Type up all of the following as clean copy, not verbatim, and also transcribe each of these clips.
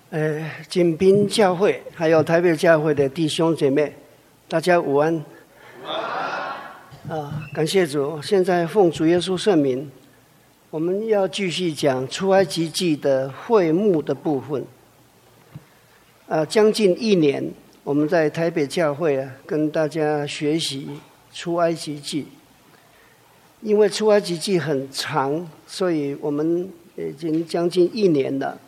锦滨教会还有台北教会的弟兄姐妹，大家午安。感谢主，现在奉主耶稣圣名，我们要继续讲出埃及记的会幕的部分。将近1年，我们在台北教会跟大家学习出埃及记。因为出埃及记很长，所以我们已经将近1年了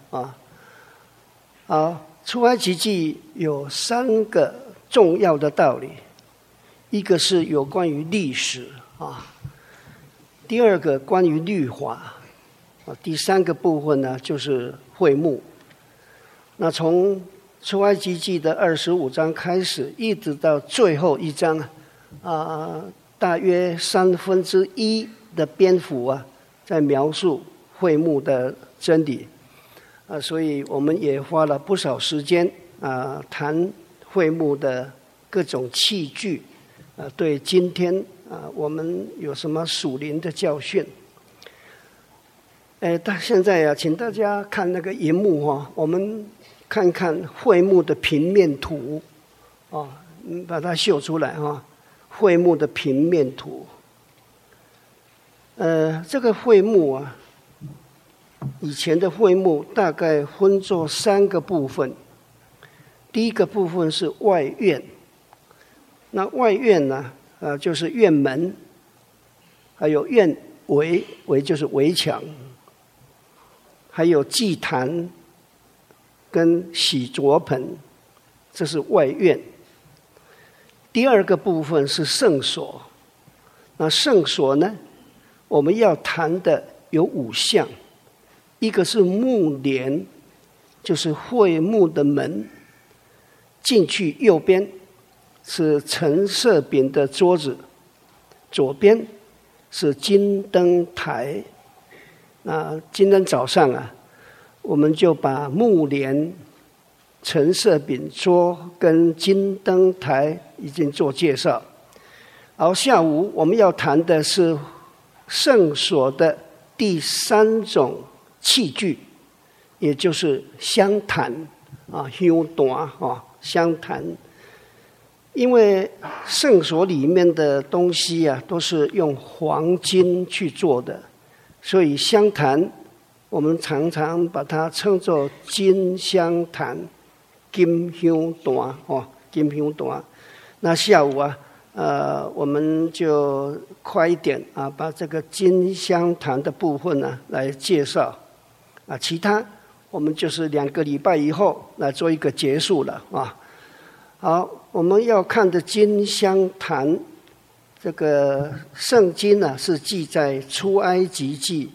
出埃及记有3个重要的道理，一个是有关于历史第二个关于律法第3个部分呢就是会幕。那从出埃及记的25章开始，一直到最后一章大约1/3的篇幅在描述会幕的真理所以我们也花了不少时间谈会幕的各种器具对今天我们有什么属灵的教训。现在请大家看那个荧幕我们看看会幕的平面图把它秀出来会幕的平面图。这个会幕以前的会幕大概分作3个部分。第一个部分是外院，那外院呢就是院门，还有院围，围就是围墙，还有祭坛跟洗濯盆，这是外院。第二个部分是圣所，那圣所呢，我们要谈的有5项，一个是幕帘，就是会幕的门，进去右边是陈设饼的桌子，左边是金灯台。那今天早上我们就把幕帘、陈设饼桌跟金灯台已经做介绍。然后下午我们要谈的是圣所的第3种器具，也就是香坛香坛香坛。因为圣所里面的东西都是用黄金去做的，所以香坛我们常常把它称作金香坛、金香坛金香坛。那下午我们就快一点把这个金香坛的部分来介绍其他我们就是2个礼拜以后来做一个结束了好，我们要看的金香坛，这个圣经是记在出埃及记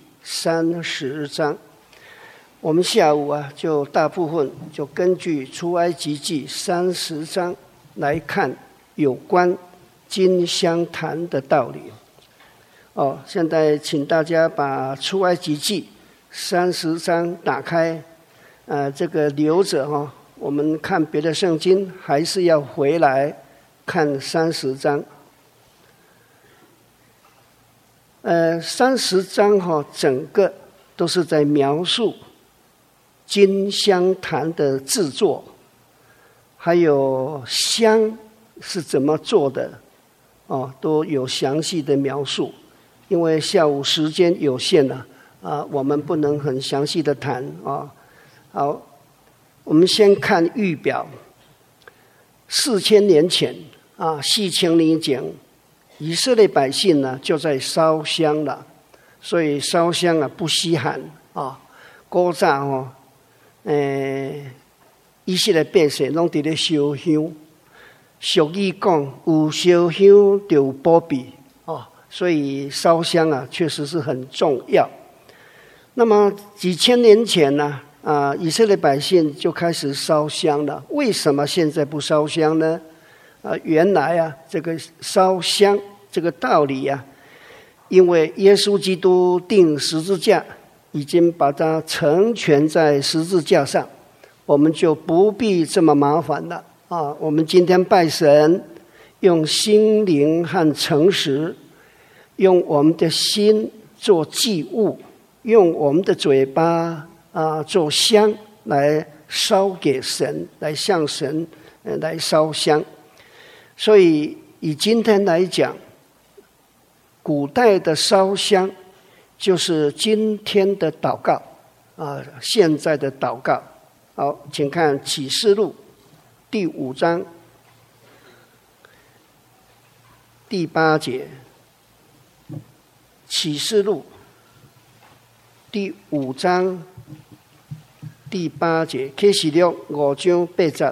30章。我们下午就大部分就根据出埃及记30章来看有关金香坛的道理。现在请大家把出埃及记30章打开，这个留着我们看别的圣经还是要回来看30章。30章整个都是在描述金香坛的制作，还有香是怎么做的都有详细的描述。因为下午时间有限我们不能很详细的谈好，我们先看预表。4000年前4000年前以色列百姓就在烧香了，所以烧香不稀罕古早以色列百姓拢在烧香，俗语讲有烧香就有保庇所以烧香确实是很重要。那么几千年前以色列百姓就开始烧香了。为什么现在不烧香呢？原来这个烧香这个道理因为耶稣基督钉十字架，已经把它成全在十字架上，我们就不必这么麻烦了我们今天拜神，用心灵和诚实，用我们的心做祭物，用我们的嘴巴做香来烧给神，来向神来烧香。所以以今天来讲，古代的烧香就是今天的祷告现在的祷告。好，请看启示录第5章第8节。启示录第5章第8节，启示录5章8节。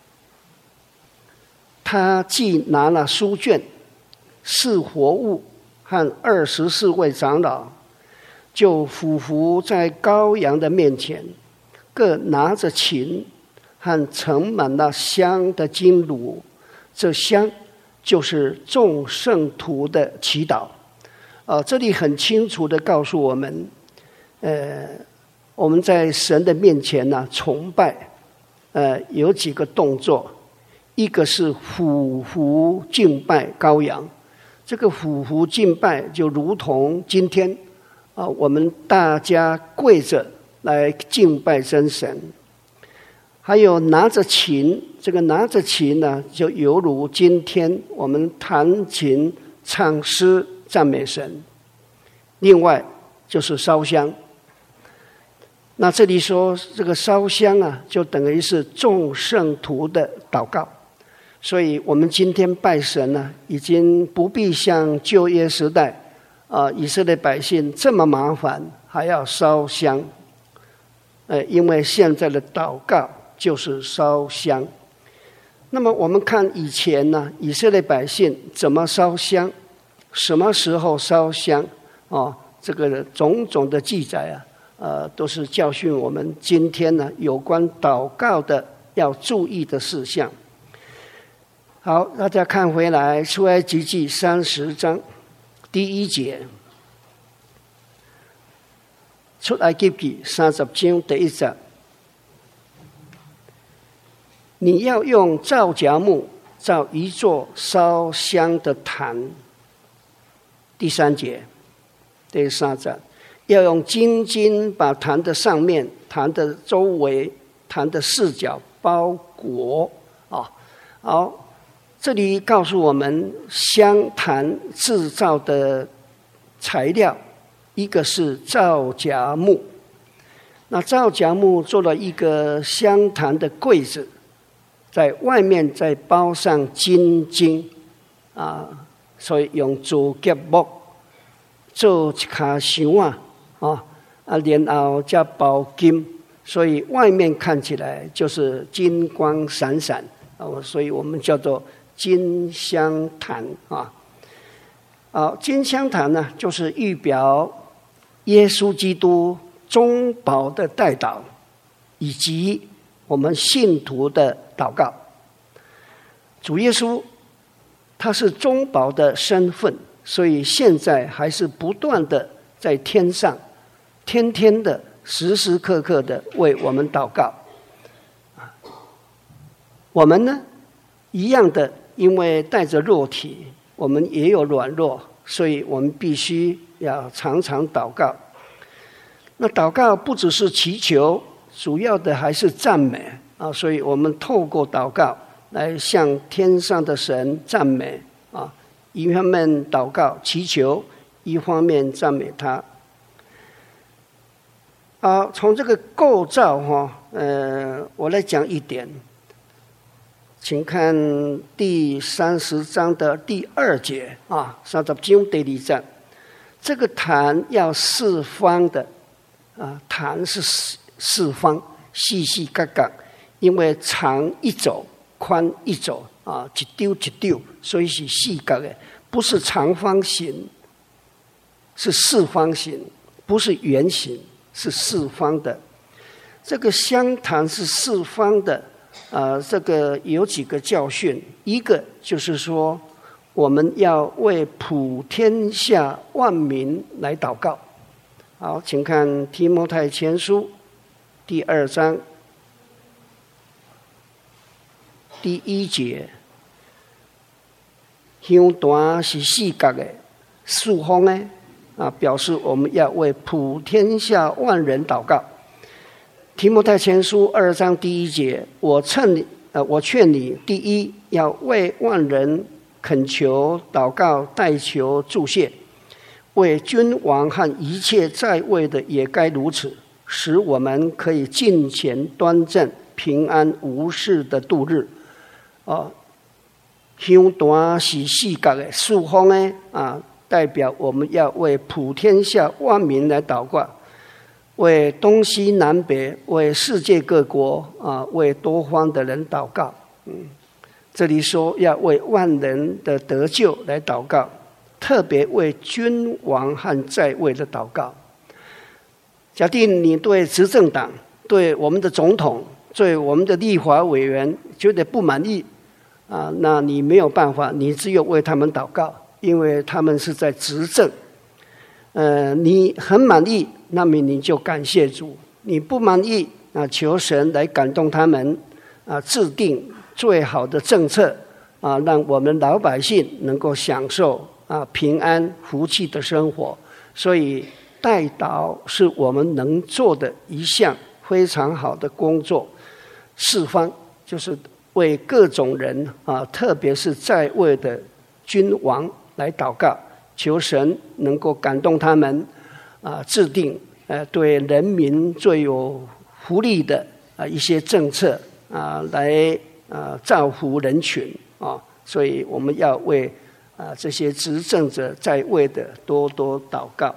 他既拿了书卷、4活物和24位长老，就俯伏在羔羊的面前，各拿着琴和盛满了香的金炉，这香就是众圣徒的祈祷。这里很清楚地告诉我们，我们在神的面前崇拜，有几个动作，一个是俯伏敬拜羔羊。这个俯伏敬拜就如同今天我们大家跪着来敬拜真神。还有拿着琴，这个拿着琴呢，就犹如今天我们弹琴唱诗赞美神。另外就是烧香。那这里说这个烧香就等于是众圣徒的祷告。所以我们今天拜神已经不必像旧约时代以色列百姓这么麻烦，还要烧香。因为现在的祷告就是烧香。那么我们看以前以色列百姓怎么烧香，什么时候烧香这个种种的记载都是教训我们今天有关祷告的要注意的事项。好，大家看回来出埃及记30章第1节。出埃及记30章第1节，你要用皂荚木造一座烧香的坛。第3节，第3节，要用金筋把坛的上面、坛的周围、坛的4角包裹。好，这里告诉我们香坛制造的材料，一个是皂荚木。那皂荚木做了一个香坛的柜子，在外面再包上金筋所以用竹结木做一卡箱然后再包金，所以外面看起来就是金光闪闪所以我们叫做金香坛金香坛呢，就是预表耶稣基督中保的代祷，以及我们信徒的祷告。主耶稣他是中保的身份，所以现在还是不断的在天上，天天的时时刻刻的为我们祷告。我们呢一样的，因为带着肉体，我们也有软弱，所以我们必须要常常祷告。那祷告不只是祈求，主要的还是赞美所以我们透过祷告来向天上的神赞美一方面祷告祈求，一方面赞美他。从这个构造我来讲一点，请看第30章的第2节30章第2节，这个坛要4方的坛是4方，细细角角，因为长1肘，宽1肘一丢一丢，所以是细角的，不是长方形，是4方形，不是圆形，是4方的。这个香坛是4方的这个有几个教训，一个就是说我们要为普天下万民来祷告。好，请看提摩太前书第2章第1节，香坛是4角的4方的表示我们要为普天下万人祷告。 提摩太前书2章第1节，我劝你，第一要为万人恳求、祷告、代求、祝谢，为君王和一切在位的也该如此，使我们可以敬虔端正、平安无事的度日。香团是世界的四方呢代表我们要为普天下万民来祷告，为东西南北，为世界各国为多方的人祷告。这里说要为万人的得救来祷告，特别为君王和在位的祷告。假定你对执政党、对我们的总统、对我们的立法委员觉得不满意那你没有办法，你只有为他们祷告，因为他们是在执政。你很满意，那么你就感谢主；你不满意求神来感动他们制定最好的政策让我们老百姓能够享受平安福气的生活。所以代祷是我们能做的一项非常好的工作。四方就是为各种人特别是在位的君王来祷告，求神能够感动他们制定对人民最有福利的一些政策来造福人群所以我们要为这些执政者在位的多多祷告。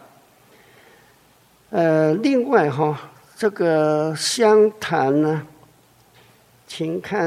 另外这个香坛呢，请看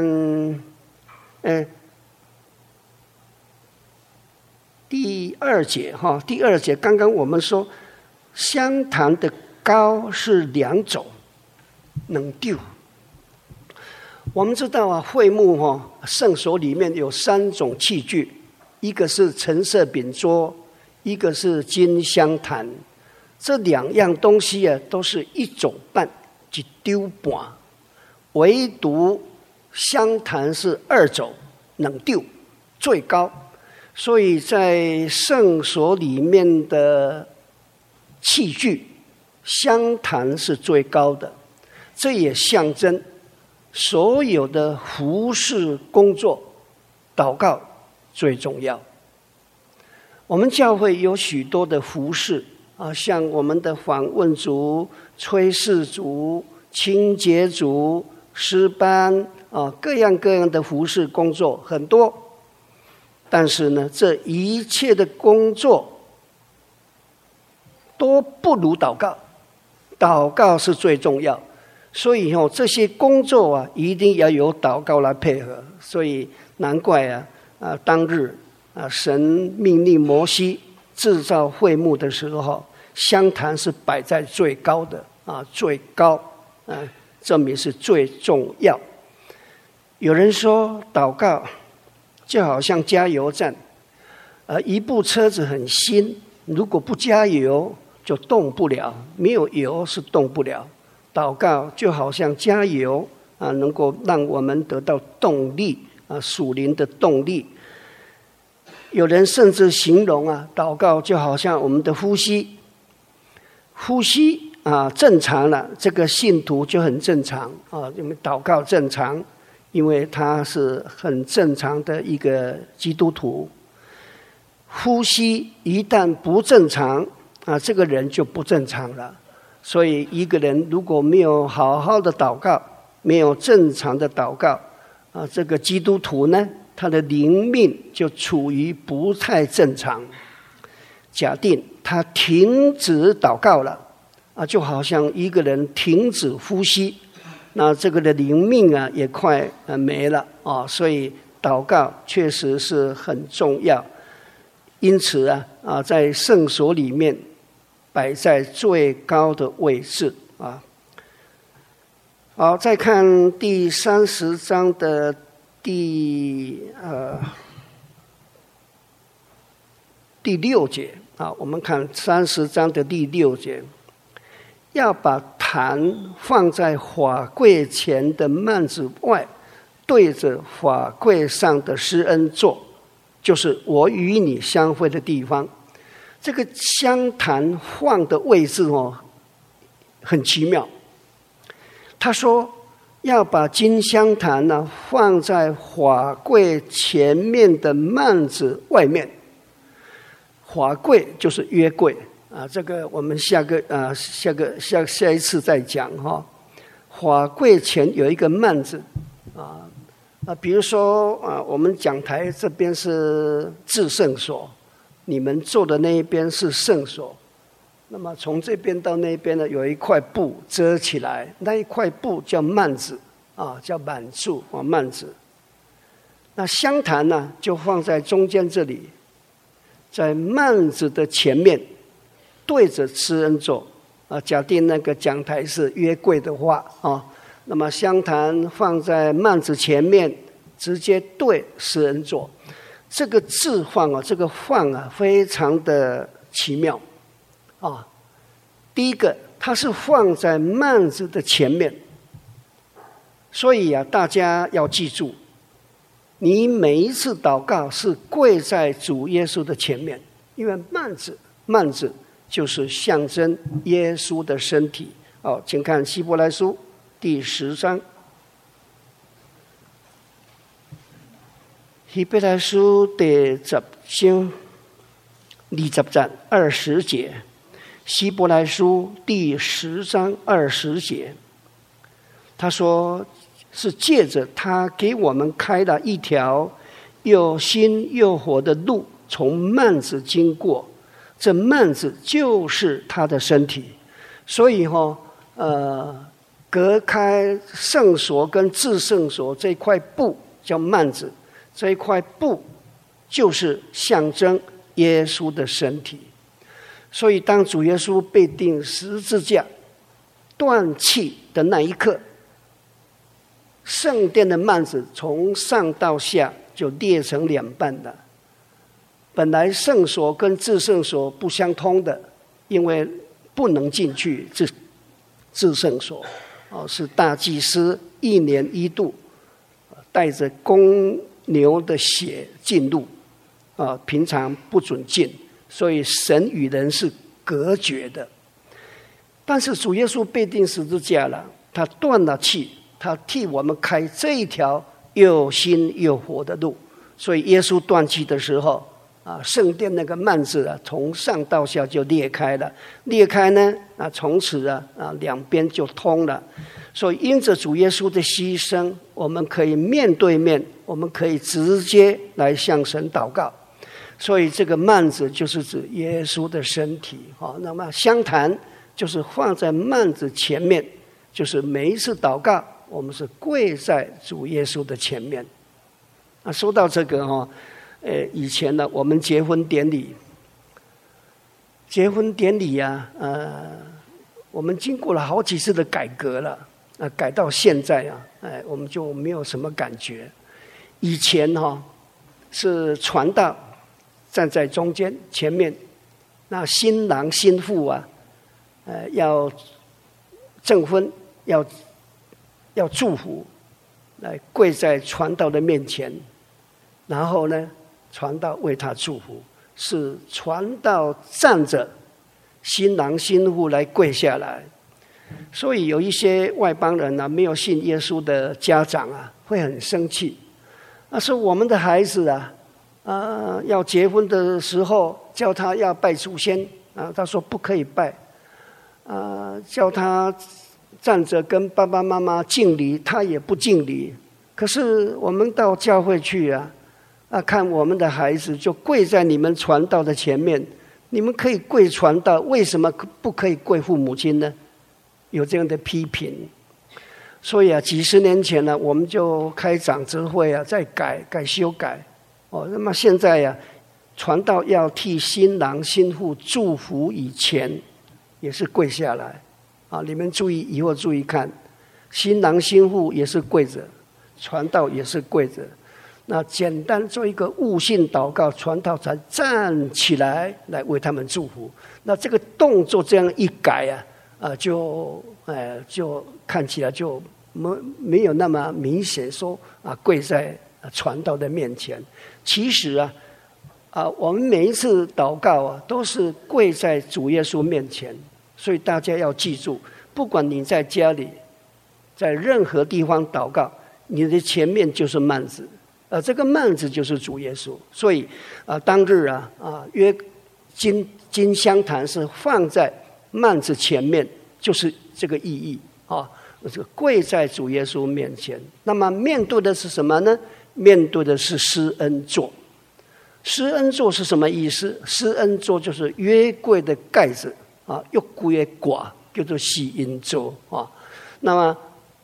第2节第2节刚刚我们说香坛的高是2肘能丢。我们知道会幕圣所里面有3种器具，一个是陈设饼桌，一个是金香坛。这2样东西都是1肘半1丢半，唯独香坛是2肘能丢最高，所以在圣所里面的器具，香坛是最高的。这也象征所有的服事工作，祷告最重要。我们教会有许多的服事像我们的访问组、炊事组、清洁组、诗班各样各样的服事工作很多。但是呢，这一切的工作都不如祷告，祷告是最重要。所以这些工作一定要有祷告来配合。所以难怪当日神命令摩西制造会幕的时候，香坛是摆在最高的最高证明是最重要。有人说祷告就好像加油站，一部车子很新，如果不加油就动不了，没有油是动不了。祷告就好像加油能够让我们得到动力属灵的动力。有人甚至形容祷告就好像我们的呼吸正常了，这个信徒就很正常因为祷告正常，因为他是很正常的一个基督徒。呼吸一旦不正常这个人就不正常了。所以一个人如果没有好好的祷告，没有正常的祷告这个基督徒呢，他的灵命就处于不太正常。假定他停止祷告了就好像一个人停止呼吸，那这个的灵命也快没了所以祷告确实是很重要。因此在圣所里面摆在最高的位置好，再看第30章的第6节我们看30章的第6节，要把坛放在法柜前的幔子外，对着法柜上的施恩座，就是我与你相会的地方。这个香坛放的位置很奇妙。 他说要把金香坛呢放在法柜前面的幔子外面。法柜就是约柜啊，这个我们下一次再讲哈。法柜前有一个幔子比如说我们讲台这边是至圣所，你们坐的那一边是圣所。那么从这边到那边呢，有一块布遮起来，那一块布叫幔子叫幔柱幔子。那香坛呢，就放在中间这里，在幔子的前面，对着施恩座假定那个讲台是约柜的话那么香坛放在幔子前面，直接对施恩座。这个置放这个放非常的奇妙第一个，它是放在幔子的前面，所以大家要记住，你每一次祷告是跪在主耶稣的前面，因为幔子就是象征耶稣的身体。请看希伯来书第10章。希伯来书第10章20节20节。希伯来书第10章20节，他说是借着他给我们开了一条又新又活的路，从幔子经过，这幔子就是他的身体。所以隔开圣所跟至圣所这块布叫幔子，这一块布就是象征耶稣的身体。所以当主耶稣被钉十字架断气的那一刻，圣殿的幔子从上到下就裂成两半了。本来圣所跟至圣所不相通的，因为不能进去至圣所是大祭司1年1度带着公牛的血进入平常不准进，所以神与人是隔绝的。但是主耶稣被钉十字架了，他断了气，他替我们开这一条又新又活的路。所以耶稣断气的时候圣殿那个幔子从上到下就裂开了，裂开呢从此两边就通了。所以因着主耶稣的牺牲，我们可以面对面，我们可以直接来向神祷告。所以这个幔子就是指耶稣的身体那么香坛就是放在幔子前面，就是每一次祷告我们是跪在主耶稣的前面。说到这个以前呢我们结婚典礼我们经过了好几次的改革了改到现在我们就没有什么感觉。以前是传道站在中间前面，那新郎新妇要证婚，要祝福，来跪在传道的面前，然后呢传道为他祝福，是传道站着，新郎新妇来跪下来。所以有一些外邦人没有信耶稣的家长会很生气，说我们的孩子要结婚的时候叫他要拜祖先他说不可以拜叫他站着跟爸爸妈妈敬礼，他也不敬礼。可是我们到教会去看我们的孩子就跪在你们传道的前面，你们可以跪传道，为什么不可以跪父母亲呢？有这样的批评。所以几十年前呢我们就开长执会再修改那么现在传道要替新郎新妇祝福以前也是跪下来你们以后注意看，新郎新妇也是跪着，传道也是跪着。那简单做一个悟性祷告，传道才站起来为他们祝福。那这个动作这样一改就看起来就没有那么明显说跪在传道的面前。其实我们每一次祷告都是跪在主耶稣面前。所以大家要记住，不管你在家里在任何地方祷告，你的前面就是幔子，这个幔子就是主耶稣。所以当日约金香坛是放在幔子前面，就是这个意义啊。这个跪在主耶稣面前，那么面对的是什么呢？面对的是施恩座。施恩座是什么意思？施恩座就是约柜的盖子约柜的挂叫做施恩座那么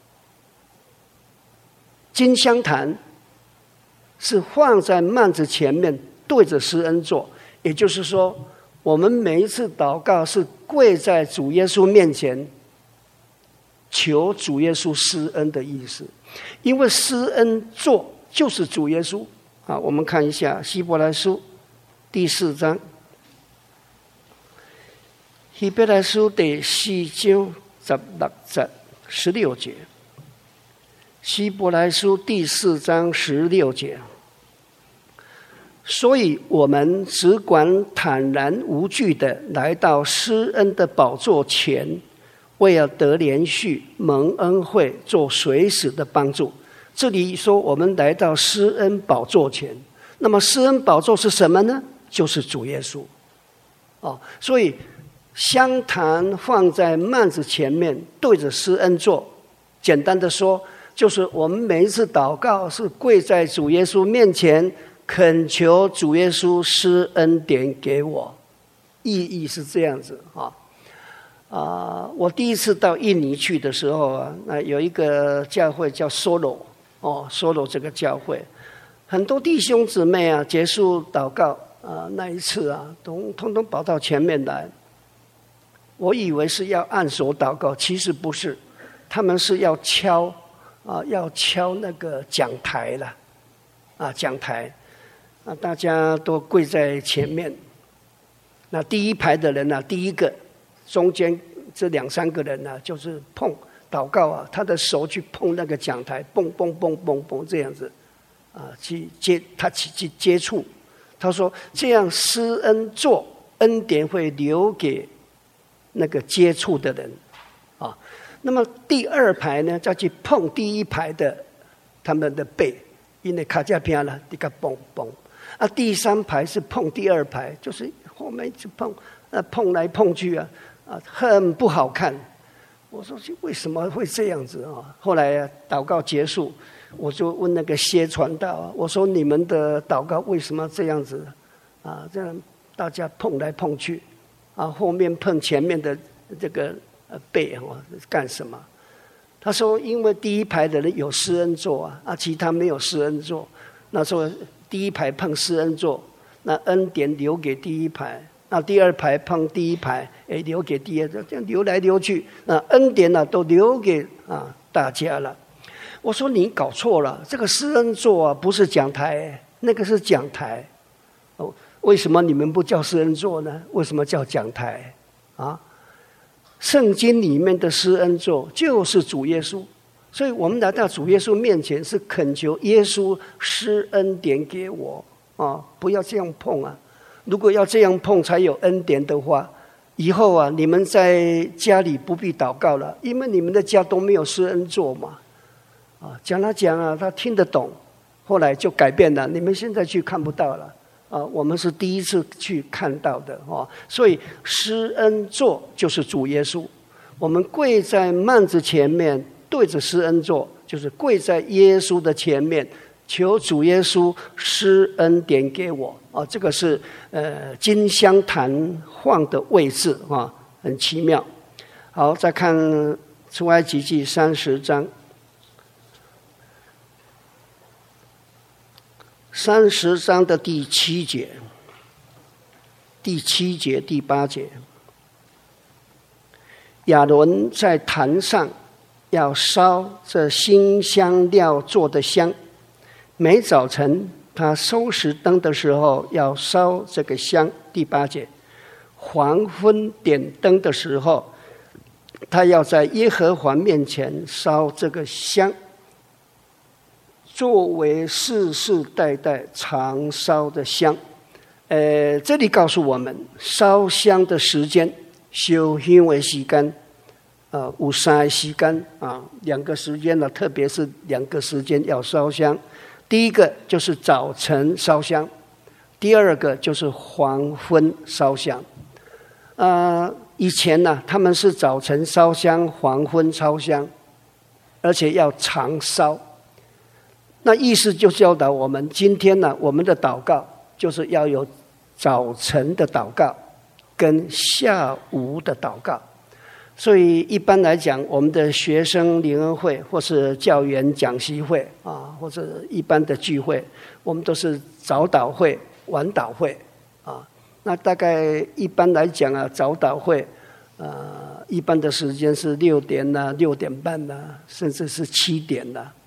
金香坛是放在幔子前面，对着施恩座，也就是说，我们每一次祷告是跪在主耶稣面前，求主耶稣施恩的意思。因为施恩座就是主耶稣我们看一下希伯来书第4章，希伯来书第4章16节，16节。希伯来书第4章16节，所以我们只管坦然无惧的来到施恩的宝座前，为了得连续蒙恩惠，做随时的帮助。这里说我们来到施恩宝座前，那么施恩宝座是什么呢？就是主耶稣所以香坛放在幔子前面，对着施恩座。简单的说，就是我们每一次祷告是跪在主耶稣面前，恳求主耶稣施恩典给我，意义是这样子我第一次到印尼去的时候那有一个教会叫 Solo 这个教会，很多弟兄姊妹结束祷告那一次通通跑到前面来。我以为是要按手祷告，其实不是，他们是要敲那个讲台了讲台大家都跪在前面。那第一排的人第一个中间这2-3个人就是碰祷告他的手去碰那个讲台，蹦蹦蹦蹦蹦这样子去接触。他说这样施恩座恩典会留给那个接触的人那么第2排呢，再去碰第一排的他们的背，因为卡架边了，你个蹦蹦第3排是碰第2排，就是后面去碰来碰去很不好看。我说为什么会这样子后来祷告结束，我就问那个谢传道我说你们的祷告为什么这样子这样大家碰来碰去后面碰前面的这个背干什么？他说因为第一排的人有施恩座其他没有施恩座，那时候第一排碰施恩座，那恩典留给第一排，那第2排碰第一排留给第2，这样流来流去，那恩典都留给大家了。我说你搞错了，这个施恩座不是讲台，那个是讲台为什么你们不叫施恩座呢？为什么叫讲台圣经里面的施恩座就是主耶稣，所以我们来到主耶稣面前是恳求耶稣施恩典给我不要这样碰如果要这样碰才有恩典的话，以后你们在家里不必祷告了，因为你们的家都没有施恩座嘛讲他听得懂，后来就改变了，你们现在去看不到了我们是第一次去看到的所以施恩座就是主耶稣，我们跪在幔子前面对着施恩座，就是跪在耶稣的前面，求主耶稣施恩典给我这个是金香坛放的位置很奇妙。好，再看出埃及记30章30章的第7节、第8节，亚伦在坛上要烧这馨香料做的香，每早晨他收拾灯的时候要烧这个香。第8节，黄昏点灯的时候，他要在耶和华面前烧这个香，作为世世代代常烧的香。这里告诉我们烧香的时间，烧香的时间有3个时间2个时间呢，特别是2个时间要烧香。第一个就是早晨烧香，第二个就是黄昏烧香。以前呢，他们是早晨烧香，黄昏烧香，而且要常烧。那意思就教导我们，今天呢，我们的祷告就是要有早晨的祷告跟下午的祷告。所以一般来讲，我们的学生灵恩会或是教员讲习会或者一般的聚会，我们都是早祷会、晚祷会那大概一般来讲早祷会一般的时间是6点6点半甚至是7点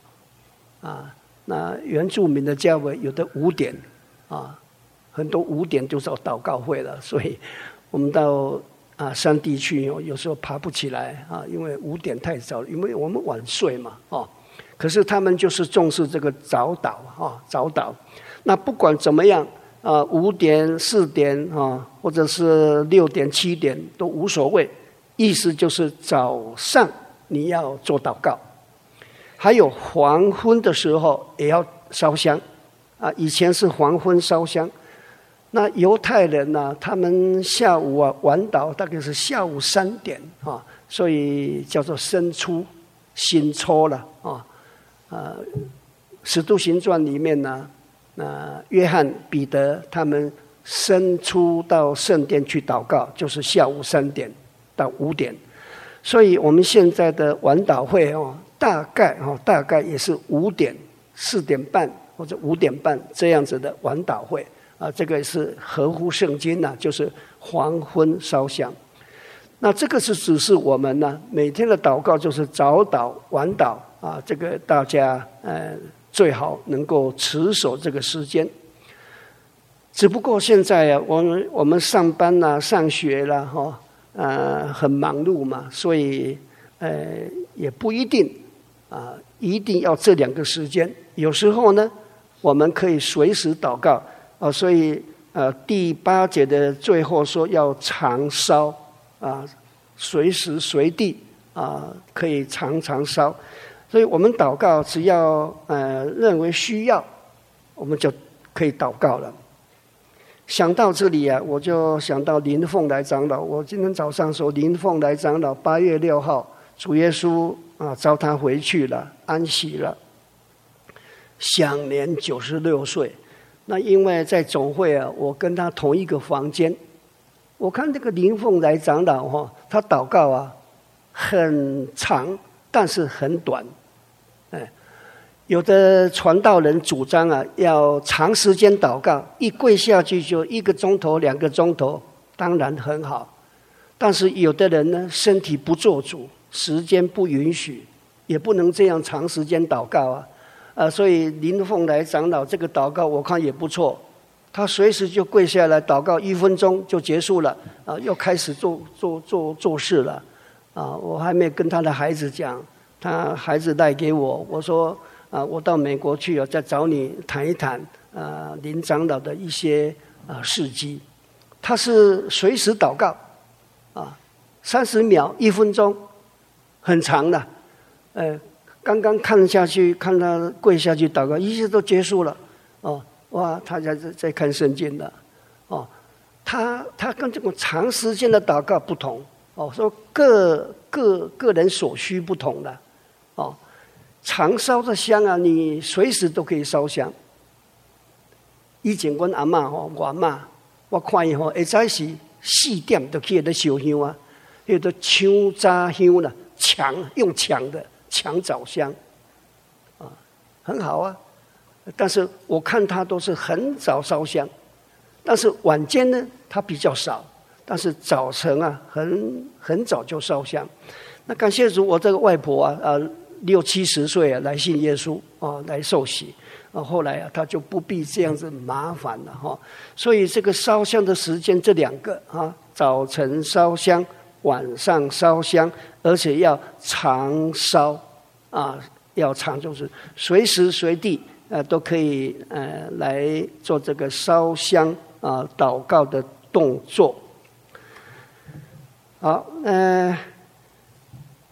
那原住民的教会有的5点很多5点就是要祷告会了，所以我们到山地去有时候爬不起来因为5点太早了，因为我们晚睡嘛可是他们就是重视这个早祷早祷。那不管怎么样5点4点或者是6点7点都无所谓，意思就是早上你要做祷告。还有黄昏的时候也要烧香以前是黄昏烧香。那犹太人他们下午晚祷大概是下午3点所以叫做申初新初了使徒行传里面呢约翰彼得他们申初到圣殿去祷告，就是下午3点到5点。所以我们现在的晚祷会大概也是5点4点半或者5点半这样子的晚祷会这个是合乎圣经就是黄昏烧香。那这个是指示我们每天的祷告就是早祷晚祷这个大家最好能够持守这个时间。只不过现在我们上班上学很忙碌嘛，所以也不一定一定要这2个时间。有时候呢，我们可以随时祷告所以第8节的最后说要常烧随时随地可以常常烧。所以我们祷告只要认为需要，我们就可以祷告了。想到这里我就想到林凤来长老。我今天早上说林凤来长老8月6号主耶稣召他回去了，安息了，享年96岁。那因为在总会我跟他同一个房间，我看这个林凤来长老他祷告很长，但是很短。有的传道人主张要长时间祷告，一跪下去就1个钟头2个钟头，当然很好。但是有的人呢，身体不做主，时间不允许，也不能这样长时间祷告所以林凤来长老这个祷告我看也不错，他随时就跪下来祷告1分钟就结束了又开始做事了我还没跟他的孩子讲，他孩子带给我说我到美国去再找你谈一谈林长老的一些事迹。他是随时祷告30秒1分钟，很长的刚刚看下去，看他跪下去祷告，一切都结束了哇，他在看圣经了他跟这种长时间的祷告不同说个人所需不同的常烧的香你随时都可以烧香。以前我阿嬷我阿嬷我看伊会早是4点就去那烧香那个抢早香了，用抢的抢早香很好但是我看他都是很早烧香，但是晚间呢他比较少，但是早晨很早就烧香。那感谢主，我这个外婆60、70岁来信耶稣来受洗后来他就不必这样子麻烦了所以这个烧香的时间这2个早晨烧香，晚上烧香，而且要常烧要常，就是随时随地都可以来做这个烧香祷告的动作。好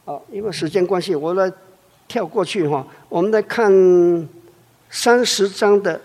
因为时间关系，我来跳过去哈。我们来看30章的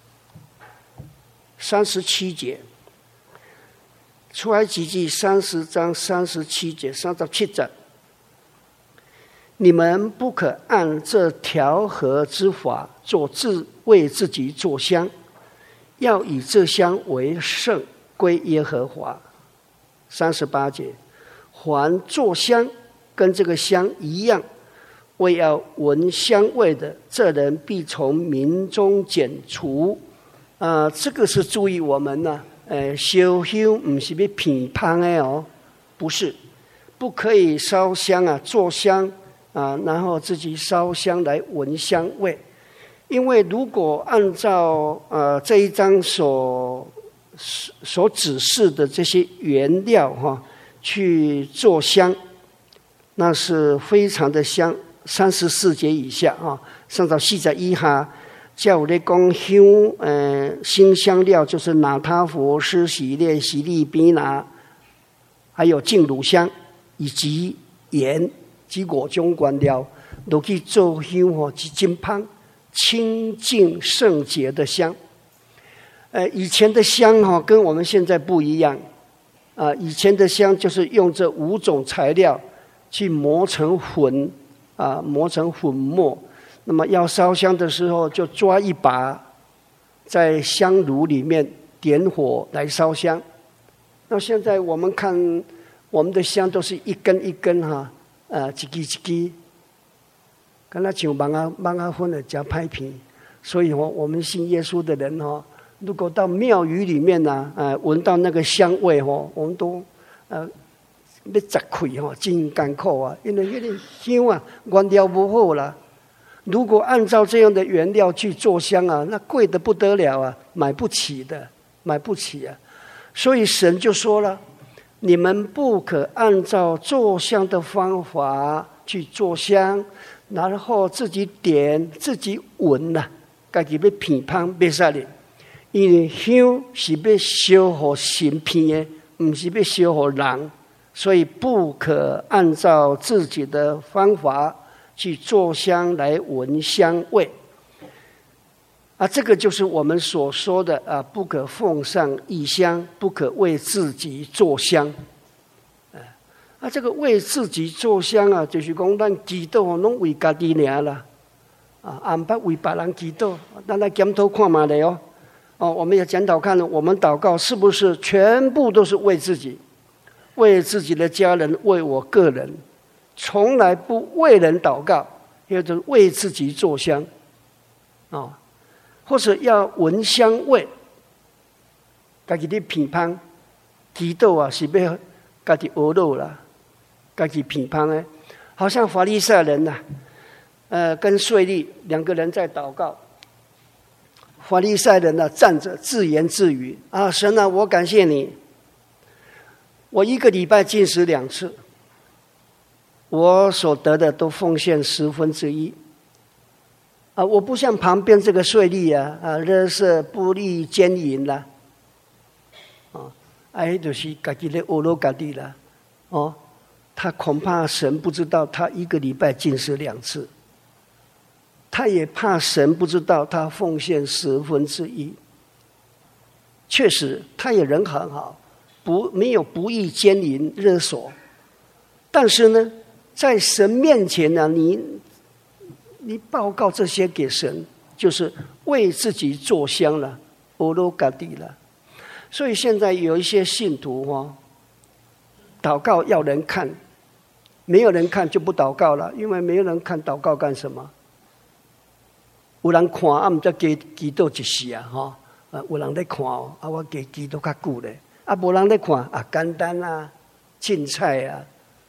37节，出埃及记30章37节37节，你们不可按这调和之法为自己做香，要以这香为圣，归耶和华。38节，凡做香跟这个香一样，为要闻香味的，这人必从民中剪除。这个是注意我们呢，烧香不是要偏芳的哦，不是，不可以烧香做香然后自己烧香来闻香味。因为如果按照这一章所指示的这些原料去做香，那是非常的香。34节以下上到41下，叫我在讲香新香料，就是拿他佛、施洗列、洗利比拿，还有净乳香以及盐及5种原料，都去做香是真香，清净圣洁的香。以前的香跟我们现在不一样以前的香就是用这5种材料去磨成粉磨成粉末，那么要烧香的时候就抓一把在香炉里面点火来烧香。那现在我们看我们的香都是一根一根一支一支，跟他像芒啊粉的加派皮。所以我们信耶稣的人如果到庙宇里面闻到那个香味我们都要砸开真艰苦因为那个香原料不好啦。如果按照这样的原料去做香那贵得不得了买不起的，买不起所以神就说了，你们不可按照做香的方法去做香，然后自己点自己闻自己要偏芳不可以，因为香是要烧给神偏的，不是要烧给人，所以不可按照自己的方法去做香来闻香味这个就是我们所说的不可奉上异香，不可为自己做香这个为自己做香就是说咱祈祷拢为家己尔啦不捌为别人祈祷。咱来检讨看嘛的我们也检讨看我们祷告是不是全部都是为自己，为自己的家人，为我个人，从来不为人祷告，也就是为自己做香或者要闻香味，自己的偏芳祈祷是要自己学到啦，自己偏芳的。好像法利赛人跟税吏2个人在祷告，法利赛人站着自言自语神我感谢你，我1个礼拜禁食2次，我所得的都奉献1/10我不像旁边这个税吏勒色不义奸淫啦就是自己在恶罗自己啦他恐怕神不知道他1个礼拜禁食2次，他也怕神不知道他奉献1/10。确实他也人很好，没有不义奸淫勒索，但是呢在神面前你报告这些给神，就是为自己做香了，欧罗嘎地了。所以现在有一些信徒祷告要人看，没有人看就不祷告了，因为没有人看祷告干什么？有人看不知道祈祷一时有人在看我祈祷较久咧没人在看简单凊彩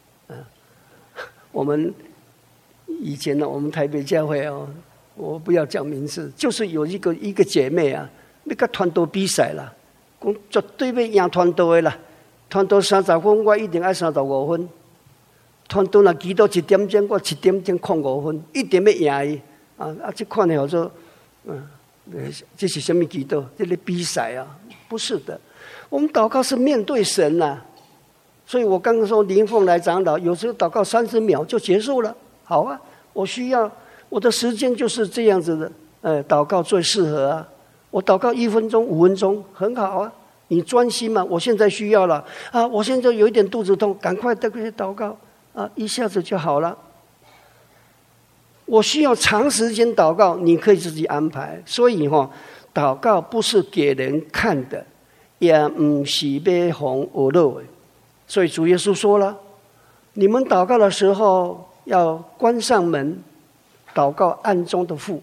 我们以前我们台北教会我不要讲名字，就是有一个姐妹要跟团队比赛啦，讲绝对要赢团队的啦，团队30分我一定要35分，团队若祈祷1点钟我7点钟05分，一定要赢伊这看了说这是什么祈祷？这是比赛不是的，我们祷告是面对神所以我刚刚说林凤来长老有时候祷告30秒就结束了，好啊，我需要我的时间就是这样子的，祷告最适合啊。我祷告1分钟、5分钟很好啊，你专心嘛。我现在需要了啊，我现在有一点肚子痛，赶快祷告啊，一下子就好了。我需要长时间祷告，你可以自己安排。所以祷告不是给人看的，也不是要哄我乐的。所以主耶稣说了，你们祷告的时候要关上门，祷告暗中的父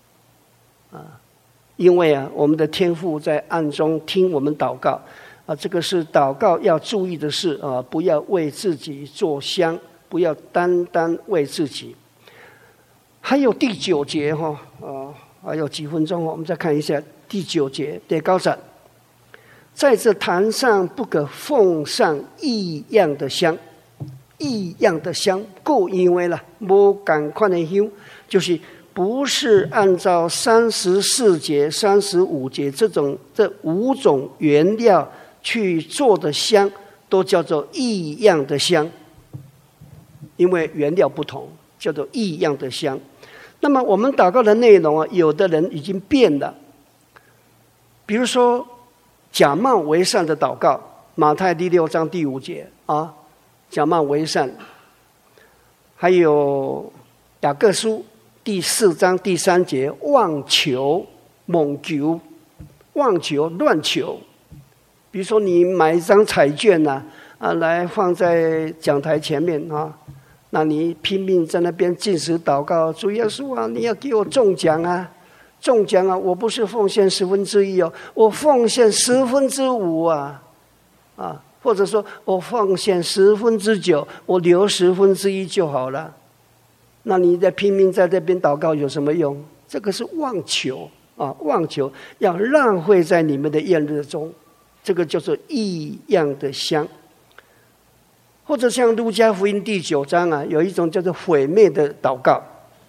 因为我们的天父在暗中听我们祷告这个是祷告要注意的事不要为自己做香，不要单单为自己。还有第9节还有几分钟我们再看一下第9节第9节，在这坛上不可奉上异样的香，异样的香够因为了没同款的香，就是不是按照34节、35节这5种原料去做的香，都叫做异样的香，因为原料不同，叫做异样的香。那么我们祷告的内容有的人已经变了，比如说假冒为善的祷告，马太第6章第5节假冒为善。还有雅各书第4章第3节，妄求、猛求、妄求、乱求。比如说你买一张彩券来放在讲台前面那你拼命在那边禁食祷告，主耶稣你要给我中奖中奖我不是奉献1/10我奉献5/10或者说我奉献9/10，我留1/10就好了。那你在拼命在这边祷告有什么用？这个是妄求妄求要浪费在你们的宴日中，这个叫做异样的香。或者像路加福音第9章有一种叫做毁灭的祷告。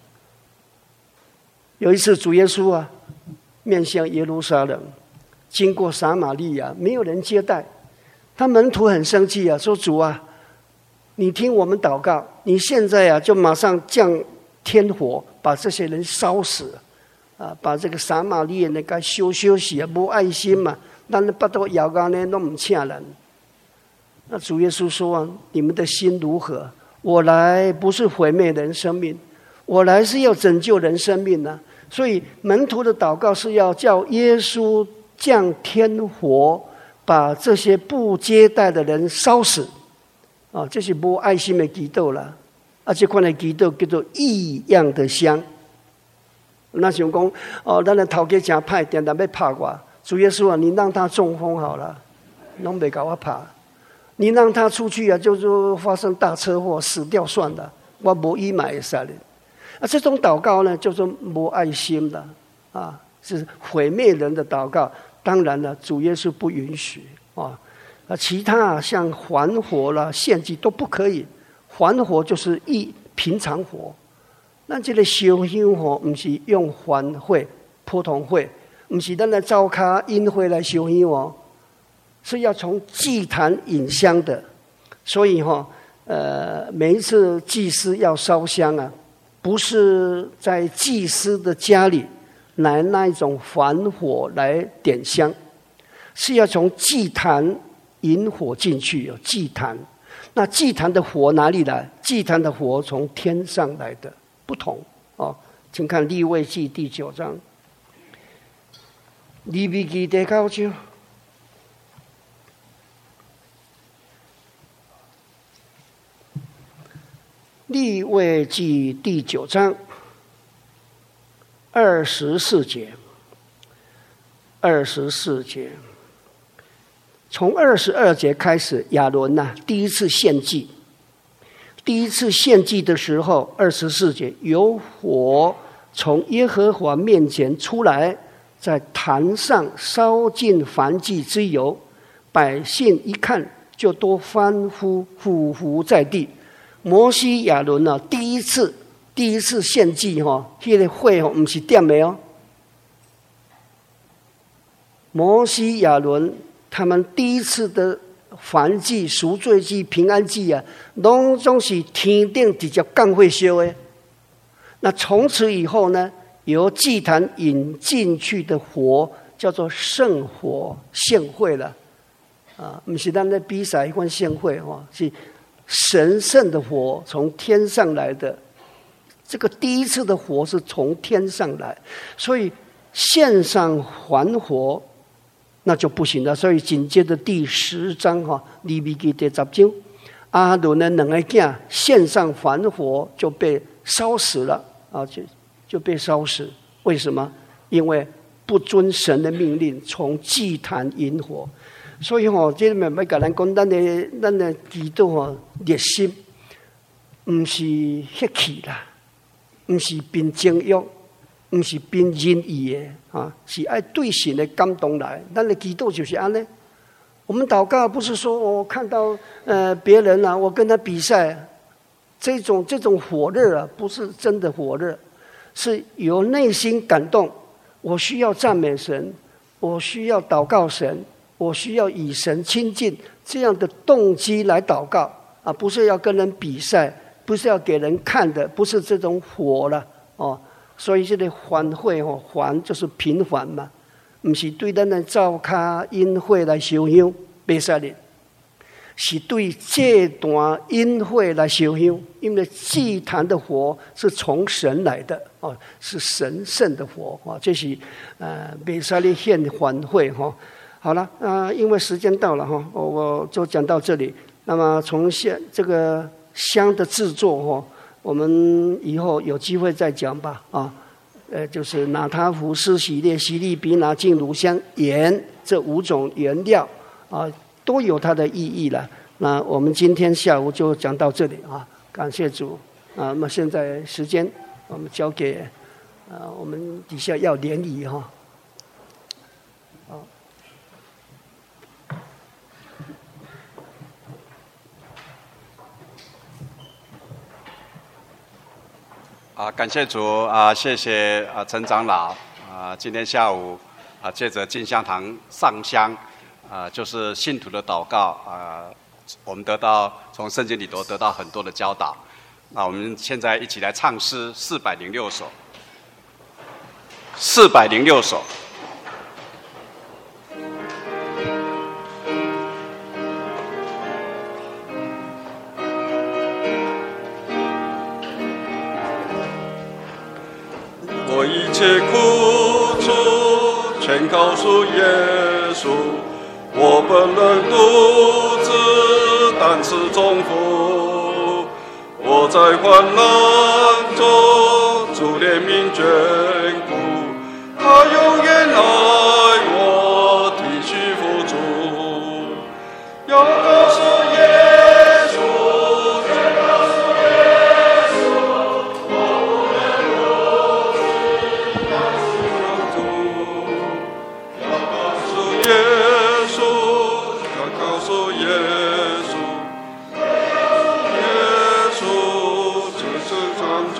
有一次主耶稣面向耶路撒冷，经过撒玛利亚，没有人接待他，门徒很生气说主你听我们祷告，你现在就马上降天火，把这些人烧死把这个撒玛利亚人该休息没爱心嘛，咱巴肚咬干呢都不请人。那主耶稣说你们的心如何？我来不是毁灭人生命，我来是要拯救人生命所以门徒的祷告是要叫耶稣降天火，把这些不接待的人烧死这是没爱心的祈祷啦这款的祈祷叫做异样的香。那想讲咱的头家真歹，常常要拍我，主耶稣你让他中风好了，拢没给我拍。你让他出去就是发生大车祸死掉算了，我没医买也杀人这种祷告呢叫做没爱心的是毁灭人的祷告。当然了，主耶稣不允许其他像还火啦、献祭都不可以。还火就是平常火，咱这个烧香不是用还火、普通火，不是咱来灶脚引火来烧香是要从祭坛引香的。所以每一次祭司要烧香不是在祭司的家里来那一种还火来点香，是要从祭坛引火进去祭坛。那祭坛的火哪里来？祭坛的火从天上来的，不同请看利未记第9章，利未记第9章。利未记第9章24节，24节，从22节开始，亚伦第一次献祭。第一次献祭的时候，24节，有火从耶和华面前出来，在坛上烧尽燔祭之油，百姓一看，就都欢呼，俯伏在地。摩西亚伦第一次献祭那个火不是点的摩西亚伦他们第一次的燔祭、赎罪祭、平安祭啊，拢总是天顶直接降火烧的。那从此以后呢，由祭坛引进去的火叫做圣火，献会了啊，不是咱在比赛一款献会哈，是神圣的火从天上来的。这个第一次的火是从天上来，所以献上还火那就不行了。所以紧接着第10章哈，利未记第10章，阿伦的两个囝献上还火就被烧死了啊，就被烧死。为什么？因为不遵神的命令，从祭坛引火。所以这里面要跟咱讲，咱的祈祷热心，不是血气啦，不是凭情欲，不是凭人意的啊，是爱对神的感动来。咱的祈祷就是安尼。我们祷告不是说我看到别人啊，我跟他比赛，这种火热啊，不是真的火热，是由内心感动。我需要赞美神，我需要祷告神，我需要与神亲近，这样的动机来祷告啊，不是要跟人比赛，不是要给人看的，不是这种火了哦。所以这个还会还就是平凡嘛，不是对咱的灶脚宴会来烧香，不是的，是对这段宴会来烧香，因为祭坛的火是从神来的哦，是神圣的火哦，这是不是的献还会哈。好了因为时间到了哈，我就讲到这里。那么从这个香的制作我们以后有机会再讲吧啊。就是拿他福、施洗列、洗利比拿、净乳香、盐这5种原料啊，都有它的意义了。那我们今天下午就讲到这里啊，感谢主啊。那么现在时间我们交给我们底下要联谊哈。 感谢主谢谢陈长老今天下午借着进香堂上香就是信徒的祷告我们从圣经里头得到很多的教导。那我们现在一起来唱诗406首，406首。 我一切苦楚全告诉耶稣，我本人独自担此重负。我在患难中主怜悯眷顾，他永远爱我，体恤付出。要告诉耶稣，全告诉耶稣，我不能独自担此重负。要告诉耶稣，要告诉耶稣，耶稣只是上主。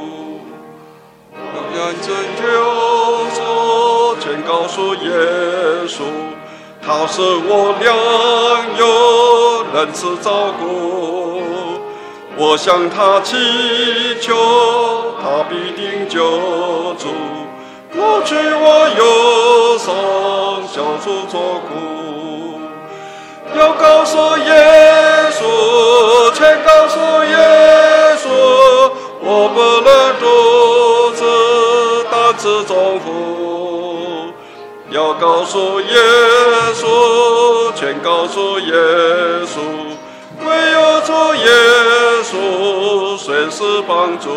要让拯救所全告诉耶稣。他是我良友，仁慈照顾。我向他祈求，他必定救助，抹去我忧伤，消除愁苦。要告诉耶稣，全告诉耶稣，我不能独自担此重负。要告诉耶稣，全告诉耶稣，唯有主耶稣随时帮助。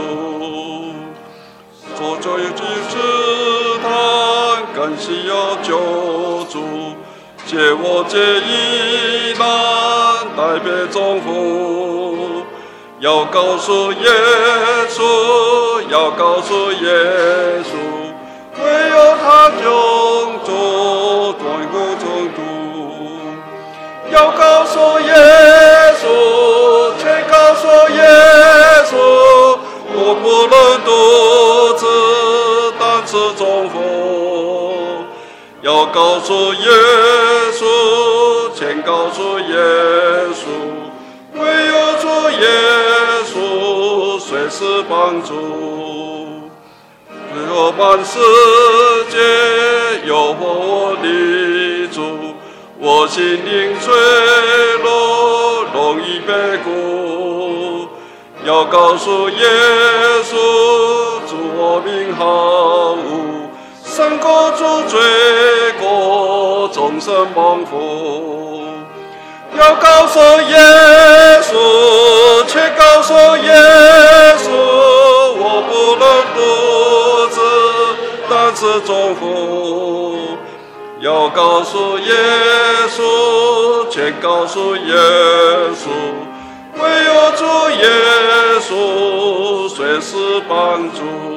做罪之试探，更需要救助，借我这一难，代别重负。要告诉耶稣，要告诉耶稣，唯有他救助，专顾中度。要告诉耶稣，全告诉耶稣，我不能独自担此重负。 要告诉耶稣，全告诉耶稣，唯有主耶稣随时帮助。最后满世界有我立足，我心灵坠落，容易被苦。要告诉耶稣，主我名好无，胜过主罪过，终身蒙福。要告诉耶稣，却告诉耶稣，我不能独自，但是祝福。要告诉耶稣，却告诉耶稣，唯有主耶稣随时帮助。